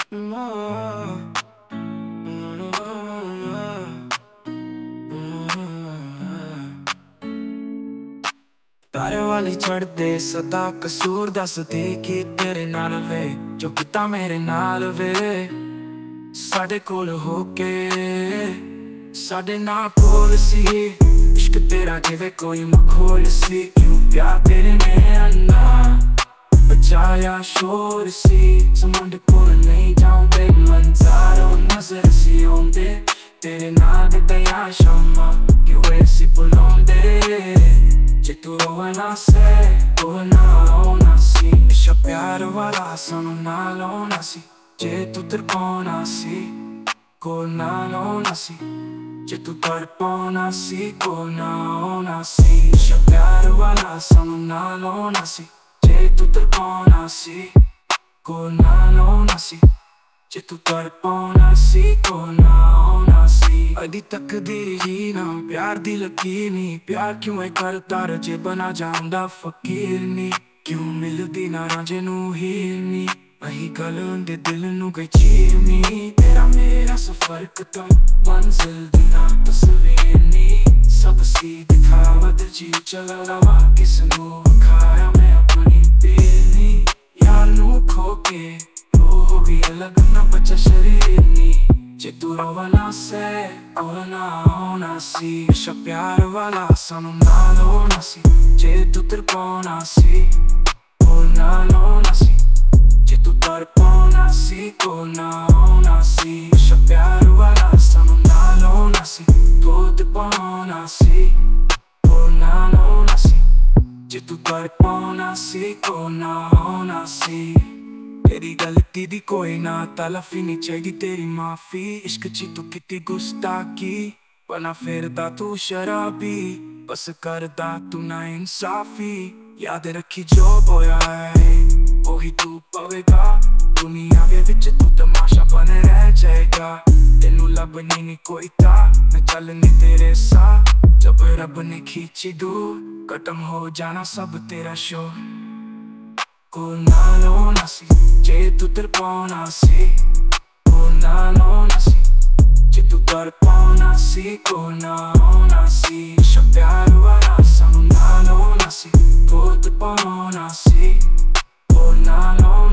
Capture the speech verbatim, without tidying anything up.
ਤਾਰੇ ਵਾਲੀ ਛੱਡਦੇ ਸਦਾ ਕਸੂਰ ਦੱਸਦੇ ਕਿ ਤੇਰੇ ਨਾਲ ਵੇ ਜੋ ਕੀਤਾ ਮੇਰੇ ਨਾਲ ਵੇ। ਸਾਡੇ ਕੋਲ ਹੋ ਕੇ ਸਾਡੇ ਨਾਲ ਕੋਲ ਸੀ ਇਸ਼ਕ ਤੇਰਾ ਜਿਵੇਂ ਕੋਈ ਮਖੌਲ ਸੀ। ਕਿਉਂ ਪਿਆਰ ਤੇਰੇ ਨੇ ਅੰਨਾ ਬਚਾਇਆ ਸ਼ੋਰ ਸੀ। ਸਮੁੰਦਰ ਕੋਲ ਨਹੀਂ ਜਾਉਂਦੇ ਮੰਜ਼ਾਰੋਂ ਨਜ਼ਰ ਸੀ ਆਉਂਦੇ ਤੇਰੇ ਨਾਲ ਬਿਤਾਈਆਂ ਸ਼ਾਮਾਂ ਕਿਉਂ ਐਸੀ ਬੁਲਾਉਂਦੇ। ਜੇ ਤੂੰ ਰੋਣਾ ਸੇ ਰੋਣਾ ਆਉਣਾ ਸੀ ਇਸ਼ਕ ਪਿਆਰ ਵਾਲਾ ਸਾਨੂੰ ਨਾਲ ਆਉਣਾ ਸੀ। ਜੇ ਤੂੰ ਤੜਪਾਉਣਾ ਸੀ ਕੋਲ ਨਾਲ ਆਉਣਾ ਸੀ। ਜੇ ਤੂੰ ਤੜਪਾਉਣਾ ਸੀ ਕੋਲ ਨਾਲ ਆਉਣਾ ਸੀ। ਇਸ਼ਕ ਪਿਆਰ ਵਾਲਾ ਸਾਨੂੰ ਨਾਲ ਆਉਣਾ ਸੀ। ਜੇ ਤੂੰ ਤੜਪਾਉਣਾ ਸੀ ਕੋਲ ਨਾਲ ਆਉਣਾ ਸੀ। ਜੇ ਤੂੰ ਤੜਪਾਉਣਾ ਸੀ ਕੋਲ ਨਾਲ ਆਉਣਾ ਸੀ। ਅਦੀ ਤਕਦੀਰ ਹੀ ਨਾ ਪਿਆਰ ਦੀ ਲੱਗੀ ਨੀ। ਪਿਆਰ ਕਿਉਂ ਐ ਕਰਦਾ ਰਜੇ ਬਣਾ ਜਾਂਦਾ ਫਕੀਰ ਨੀ। ਕਿਉਂ ਮਿਲਦੀ ਨਾ ਰਾਂਝੇ ਨੂੰ ਹੀਰ ਨੀ। ਅਹੀ ਗੱਲ ਦੇ ਦਿਲ ਨੂੰ ਗਈ ਚੀਰ ਨੀ। ਤੇਰਾ ਮੇਰਾ ਸਫਰ ਕਦਮ ਮੰਜ਼ਿਲ ਦੀ ਨਾ ਤਸਵੀਰ ਨੀ। ਸਭ ਸੀ ਦਿਖਾਵਾ ਦਿਲ ਜੀ ਚਲਾ ਲਵਾ ਕਿਸ ਨੂੰ ਵਿਖਾਇਆ ਮੈਂ ਆਪਣੀ ਦਿਲ ਨੀ। ਯਾਰ ਨੂੰ ਖੋ ਕੇ ਰੋਹ ਵੀ ਅਲੱਗ ਨਾ ਬਚਾ ਸ਼ਰੀਰ ਨੀ। ਜੇ ਤੂੰ ਰੋਣਾ ਸੇ ਰੋਣਾ ਆਉਣਾ ਸੀ ਇਸ਼ਕ ਪਿਆਰ ਵਾਲਾ ਸਾਨੂੰ ਨਾਲ ਆਉਣਾ ਸੀ। ਜੇ ਤੂੰ ਤੜਪਾਉਣਾ ਸੀ ਕੋਲ ਨਾਲ ਆਉਣਾ ਸੀ। ਜੇ ਤੂੰ ਤੜਪਾਉਣਾ ਸੀ ਕੋਲ ਨਾਲ ਆਉਣਾ ਸੀ। ਇਸ਼ਕ ਪਿਆਰ ਵਾਲਾ ਸਾਨੂੰ ਨਾਲ ਆਉਣਾ ਸੀ। ਤੂੰ ਤੜਪਾਉਣਾ ਸੀ ਕੋਲ ਨਾਲ ਆਉਣਾ ਸੀ। ਜੇ ਤੂੰ ਤੜਪਾਉਣਾ ਸੀ ਕੋਲ ਨਾਲ ਆਉਣਾ ਸੀ। ਤੇਰੀ ਗਲਤੀ ਦੀ ਕੋਈ ਨਾ ਤਲਫੀ ਨਹੀਂ ਚਾਹੀਦੀ ਤੇਰੀ ਮਾਫੀ। ਇਸ਼ਕ ਚ ਤੂੰ ਕੀਤੀ ਗੁਸਤਾਖੀ ਬਣਾ ਫਿਰਦਾ ਤੂੰ ਸ਼ਰਾਬੀ। ਬਸ ਕਰਦਾ ਤੂੰ ਨਾ ਇਨਸਾਫੀ। ਯਾਦ ਰੱਖੀ ਜੋ ਹੋਇਆ ਹੈ ਉਹੀ ਤੂੰ ਪਵੇਗਾ। ਦੁਨੀਆ ਦੇ ਵਿੱਚ ਤੂੰ ਤਮਾਸ਼ਾ ਬਣ ਰਹਿ ਜਾਏਗਾ। ਤੈਨੂੰ ਲੱਭਣੀ ਨੀ ਕੋਈ ਤਾਂ ਮੈਂ ਚੱਲਣੀ ਤੇਰੇ ਸਾਥ। ਜਬ ਰੱਬ ਨੇ ਖੀਂਚੀ ਦੂਰ ਖਤਮ ਹੋ ਜਾਣਾ ਸਭ ਤੇਰਾ ਸ਼ੋਰ। ਕੋਲ ਨਾਲ ਆਉਣਾ ਸੀ ਜੇ ਤੂੰ ਤੜਪਾਉਣਾ ਸੀ ਕੋਲ ਨਾਲ ਆਉਣਾ ਸੀ। ਜੇ ਤੂੰ ਤੜਪਾਉਣਾ ਸੀ ਕੋਲ ਨਾਲ ਆਉਣਾ ਸੀ। ਇਸ਼ਕ ਪਿਆਰ ਵਾਲਾ ਸਾਨੂੰ ਨਾਲ ਆਉਣਾ ਸੀ। ਤੂੰ ਤੜਪਾਉਣਾ ਸੀ ਕੋਲ ਨਾਲ ਆਉਣਾ ਸੀ।